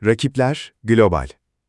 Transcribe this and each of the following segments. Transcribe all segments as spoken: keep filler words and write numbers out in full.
Rakipler global.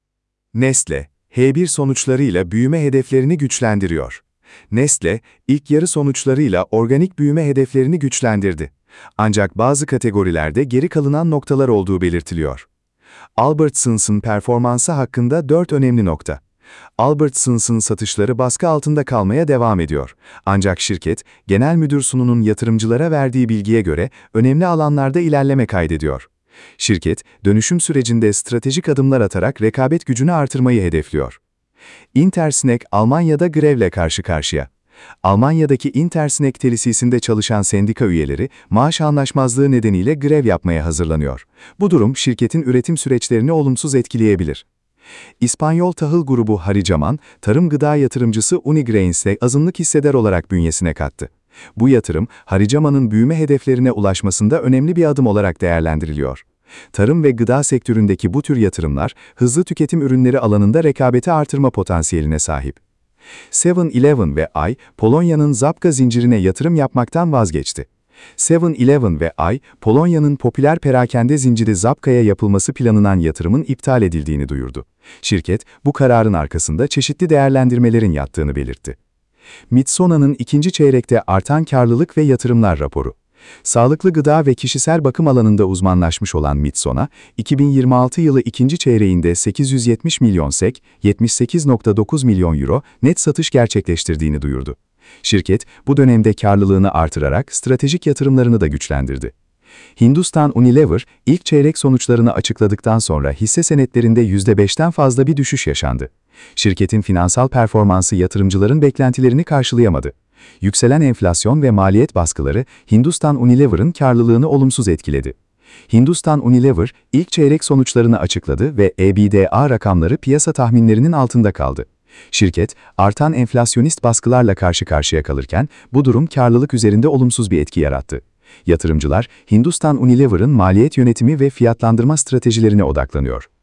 Nestle, H bir sonuçlarıyla büyüme hedeflerini güçlendiriyor. Nestle, ilk yarı sonuçlarıyla organik büyüme hedeflerini güçlendirdi. Ancak bazı kategorilerde geri kalınan noktalar olduğu belirtiliyor. Albertsons'ın performansı hakkında dört önemli nokta. Albertsons'ın satışları baskı altında kalmaya devam ediyor. Ancak şirket, Genel Müdür Sun'un yatırımcılara verdiği bilgiye göre önemli alanlarda ilerleme kaydediyor. Şirket, dönüşüm sürecinde stratejik adımlar atarak rekabet gücünü artırmayı hedefliyor. Intersnack, Almanya'da grevle karşı karşıya. Almanya'daki Intersnack tesisinde çalışan sendika üyeleri, maaş anlaşmazlığı nedeniyle grev yapmaya hazırlanıyor. Bu durum, şirketin üretim süreçlerini olumsuz etkileyebilir. İspanyol tahıl grubu Haricaman, tarım gıda yatırımcısı Unigrains'e azınlık hisseder olarak bünyesine kattı. Bu yatırım, Haricaman'ın büyüme hedeflerine ulaşmasında önemli bir adım olarak değerlendiriliyor. Tarım ve gıda sektöründeki bu tür yatırımlar, hızlı tüketim ürünleri alanında rekabeti artırma potansiyeline sahip. seven eleven ve Ay, Polonya'nın Żabka zincirine yatırım yapmaktan vazgeçti. seven eleven ve Ay, Polonya'nın popüler perakende zinciri Żabka'ya yapılması planlanan yatırımın iptal edildiğini duyurdu. Şirket, bu kararın arkasında çeşitli değerlendirmelerin yattığını belirtti. Mitsona'nın ikinci çeyrekte artan karlılık ve yatırımlar raporu. Sağlıklı gıda ve kişisel bakım alanında uzmanlaşmış olan Mitsona, iki bin yirmi altı yılı ikinci çeyreğinde sekiz yüz yetmiş milyon SEK, yetmiş sekiz nokta dokuz milyon euro net satış gerçekleştirdiğini duyurdu. Şirket, bu dönemde karlılığını artırarak stratejik yatırımlarını da güçlendirdi. Hindustan Unilever, ilk çeyrek sonuçlarını açıkladıktan sonra hisse senetlerinde yüzde beşten fazla bir düşüş yaşandı. Şirketin finansal performansı yatırımcıların beklentilerini karşılayamadı. Yükselen enflasyon ve maliyet baskıları Hindustan Unilever'ın karlılığını olumsuz etkiledi. Hindustan Unilever, ilk çeyrek sonuçlarını açıkladı ve EBITDA rakamları piyasa tahminlerinin altında kaldı. Şirket, artan enflasyonist baskılarla karşı karşıya kalırken, bu durum karlılık üzerinde olumsuz bir etki yarattı. Yatırımcılar, Hindustan Unilever'ın maliyet yönetimi ve fiyatlandırma stratejilerine odaklanıyor.